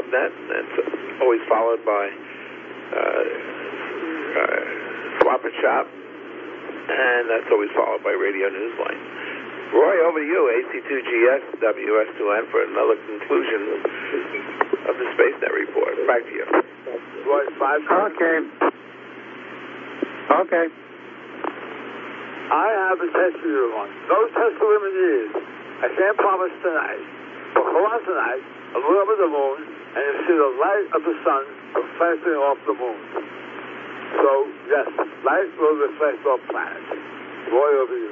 net. That's always followed by Swap and Shop, and that's always followed by Radio Newsline. Roy, over to you, AC2GS, WS2N, for another conclusion of the SpaceNet report. Back to you. Roy, 5. Okay. I have a test for you on. No test limit is. I can't promise tonight. But go on tonight, and look up at the moon, and you see the light of the sun reflecting off the moon. So, yes, light will reflect off planets. Roy, over to you.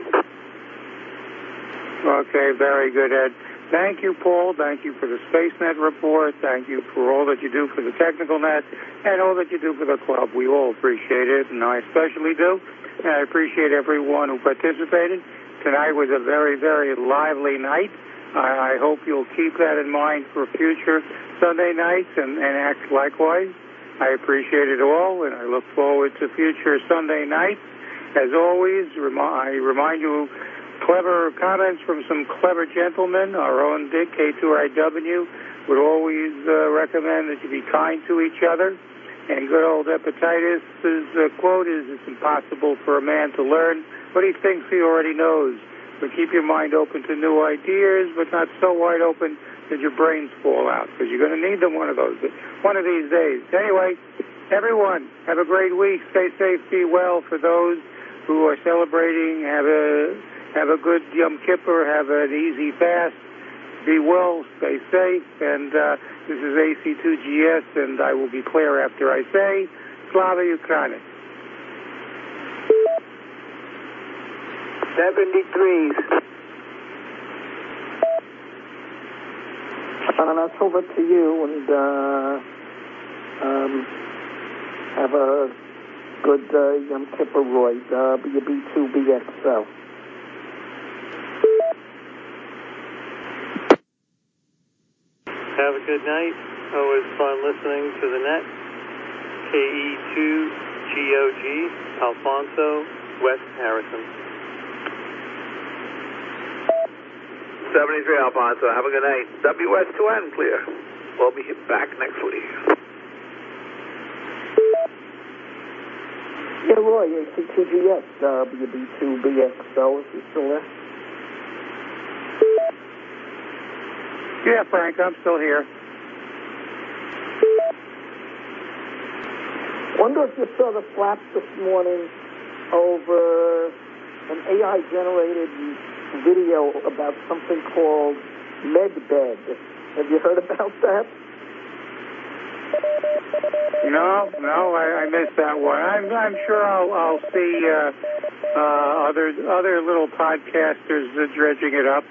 Okay, very good, Ed. Thank you, Paul. Thank you for the SpaceNet report. Thank you for all that you do for the Technical Net and all that you do for the club. We all appreciate it, and I especially do. And I appreciate everyone who participated. Tonight was a very, very lively night. I hope you'll keep that in mind for future Sunday nights and act likewise. I appreciate it all, and I look forward to future Sunday nights. As always, I remind you, clever comments from some clever gentlemen. Our own Dick, K2IW, would always recommend that you be kind to each other. And good old Epictetus' quote is, it's impossible for a man to learn what he thinks he already knows. But keep your mind open to new ideas, but not so wide open that your brains fall out, because you're going to need them one of these days. Anyway, everyone, have a great week. Stay safe, be well. For those who are celebrating, have a good Yom Kippur, have an easy fast. Be well, stay safe, and this is AC2GS, and I will be clear after I say, Slava Ukraini. 73. That's over to you, and have a good Yom Kippur, Roy. WB2BXL. Have a good night. Always fun listening to the net. KE2GOG, Alfonso, West Harrison. 73, Alfonso. Have a good night. WS2N, clear. We'll be back next week. Yeah, Roy, AC2GS, WB2BXL, is he still there? Yeah, Frank, I'm still here. Wonder if you saw the flap this morning over an AI-generated video about something called MedBed. Have you heard about that? No, I missed that one. I'm sure I'll see other little podcasters dredging it up.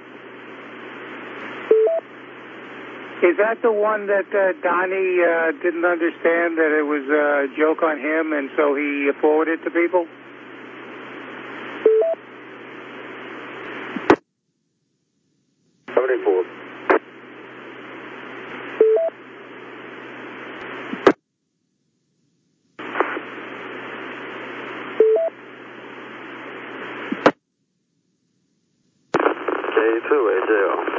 Is that the one that Donnie didn't understand that it was a joke on him, and so he forwarded it to people? K2, AJR.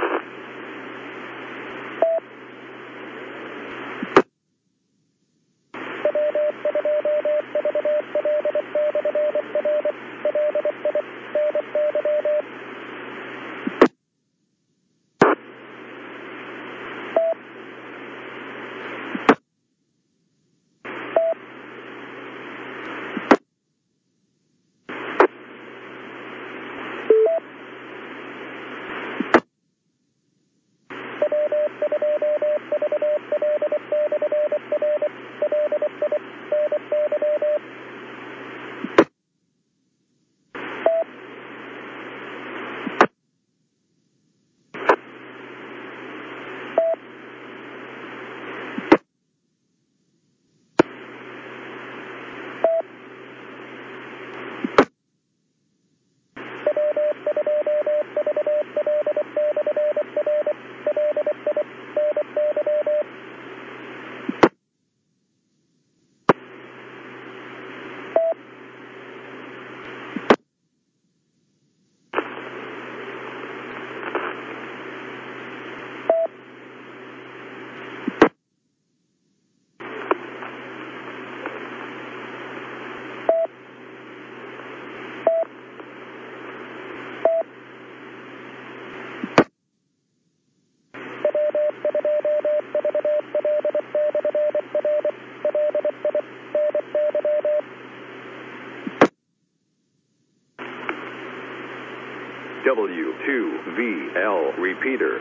W2VL repeater.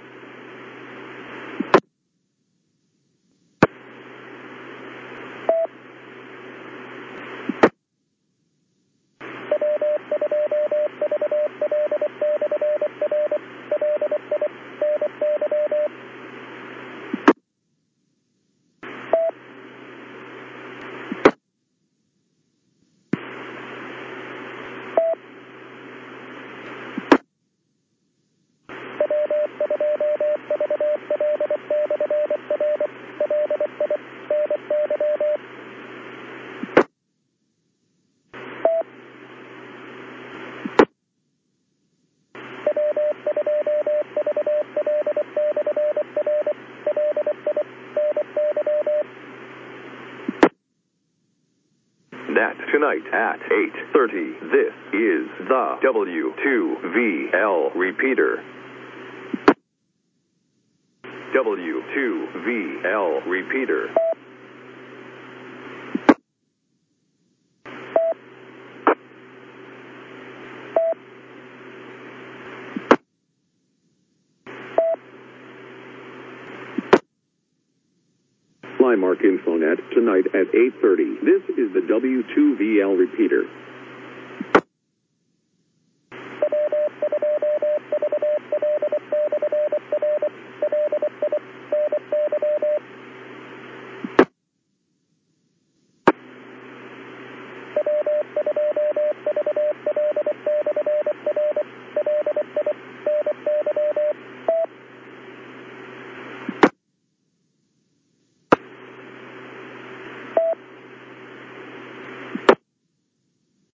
That tonight at 8:30. This is the W2VL repeater. W2VL repeater. Flymark Infonet tonight at 8:30. This is the W2VL repeater.